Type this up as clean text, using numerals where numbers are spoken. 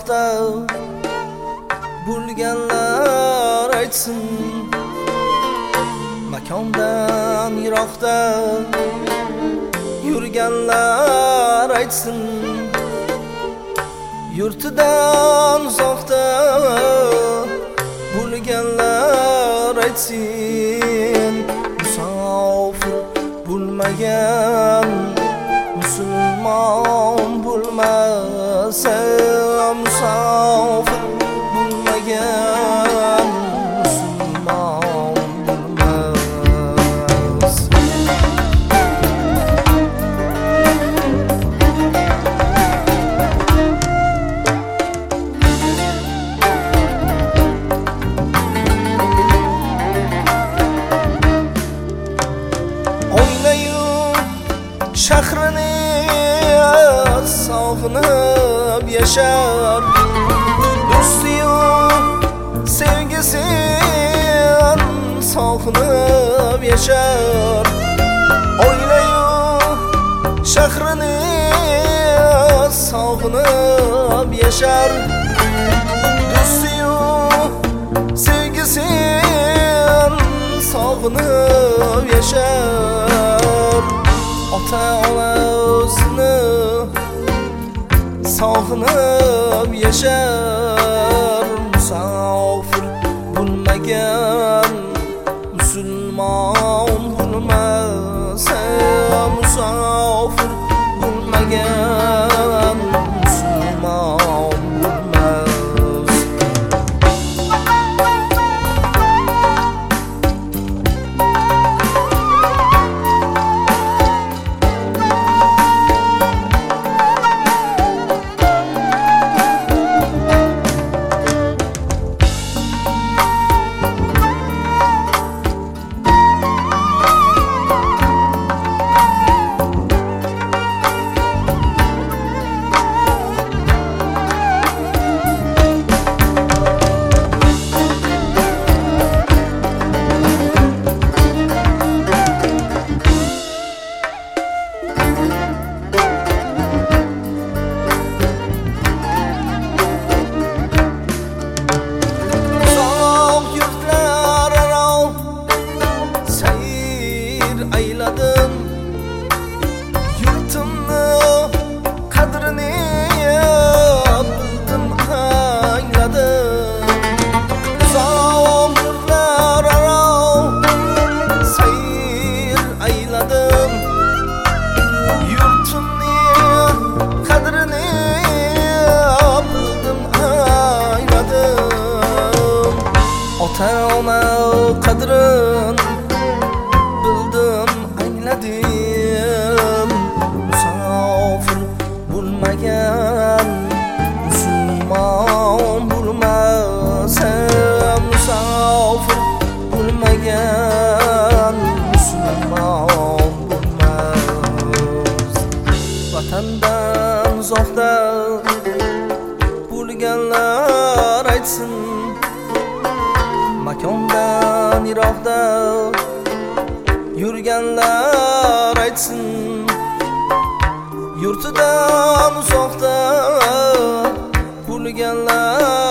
uzoqda bo'lganlar aytsin, makondan yiroqda yurganlar aytsin, yurtidan uzoqda bo'lganlar aytsin. Musofir bo'lmagan musulmon bo'lmasa, musofir bo'lmagan musulmon bo'lmas. Oynayu shahrini sog'inib yashar, do'stiyu sevgisin sog'inib yashar. Oilayu shahrini sog'inib yashar, do'stiyu sevgisin sog'inib yashar. Ota-ona o'zini sog'inib yashar. Musofir bo'lmagan musulmon bo'lmasa, musofir bo'lmagan musulmon bo'lmas. Ayladim yurtimni qadrini bildim, angladim. Uzoq yurtlar aro sayr ayladim, yurtimni qadrini bildim, angladim. Ota-ona qadrin bildim, angladim. Musofir bo'lmagan musulmon bo'lmasa, musofir bo'lmagan musulmon bo'lmas. Vatandan uzoqda bo'lganlar aytsin, makondan yiroqda yurganlar aytsin, yurtidan uzoqda bo'lganlar